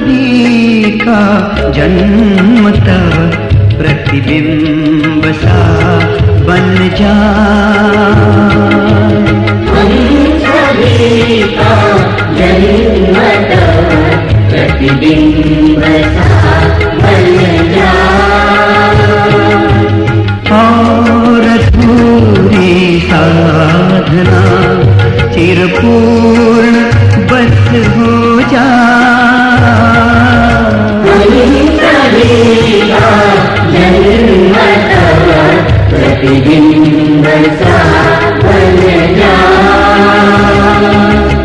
सभी का जन्म तब प्रतिबिंब सा बन जाए। हम सभी का जन्म तब प्रतिबिंब सा बन जाए। और अधूरी साधना चिरपूर्ण बस हो जाए। हम सभी का जन्म तब प्रतिबिंब सा बन जाए।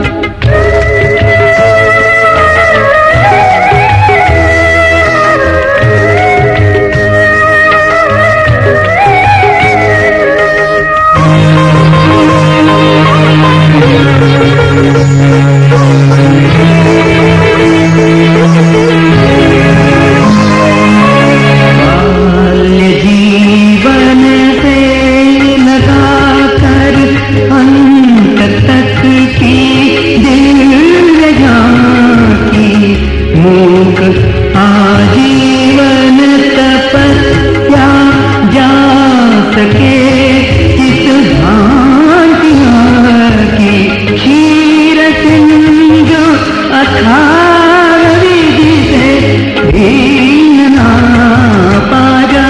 आजीवन तपस्या जा सके किस भांतियाँ की क्षीर सिंधु अथाह विधि से भीन ना पा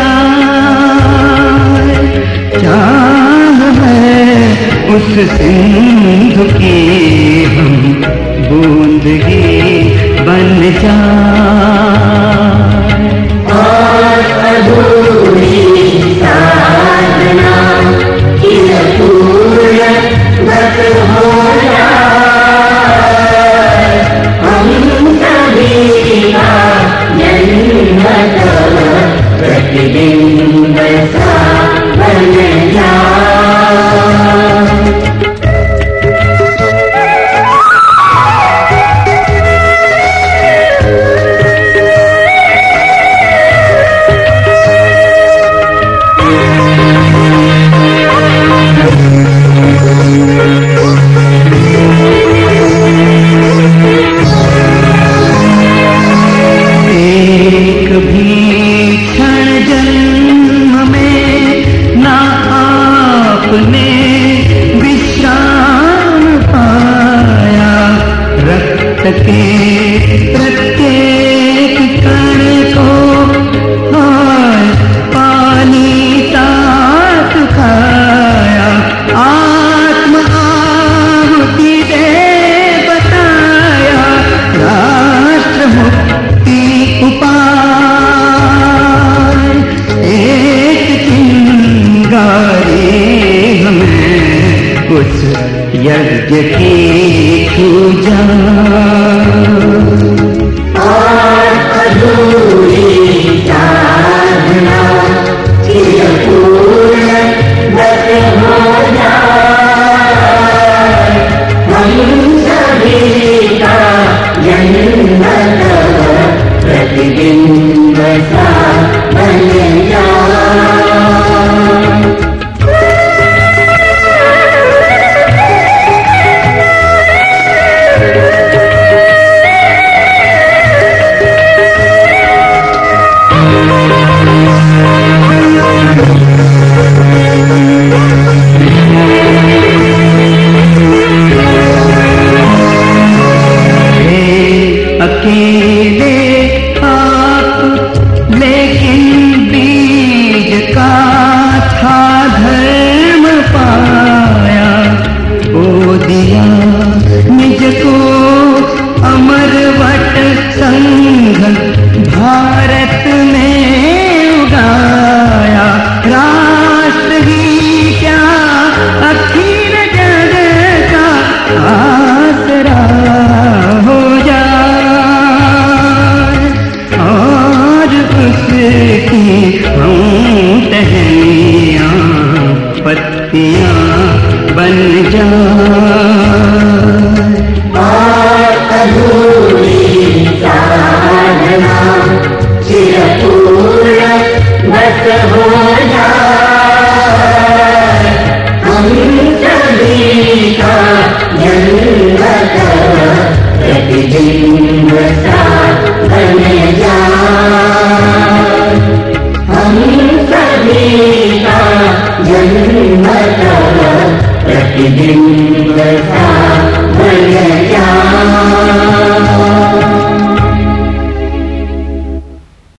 जाए। चाह है उस सिंधु की हम बूंद ही बन जाए। और अधूरी साधना चिरपूर्ण बस हो जाए। हम सभी का जन्म तब प्रतिबिंब सा बन जाए। एक भी क्षण जन्म में ना आपने विश्राम पाया। रक्त के प्रत्येक कण को पानी सा सुखाया। आत्म आहुति दे बताया राष्ट्र मुक्ति उपाय। एक चिंगारी हमें उस यज्ञ की छू जाए। और अधूरी साधना चिरपूर्ण बस हो जाए। हम सभी का जन्म तब प्रतिबिंब सा बन जाए। अकेले आप लेकिन बीज का था धर्म पाया। ओ दिया निज को अमर वट संघ भारत में उगाया। राष्ट्र ही क्या अखिल जग का आसरा हो जाए। और उसकी हम टहनियाँ पत्तियाँ बन जाए। और अधूरी साधना चिरपूर्ण बस हो जाए। हम सभी का जन्म तब प्रतिबिंब सा बिंब सा बन जा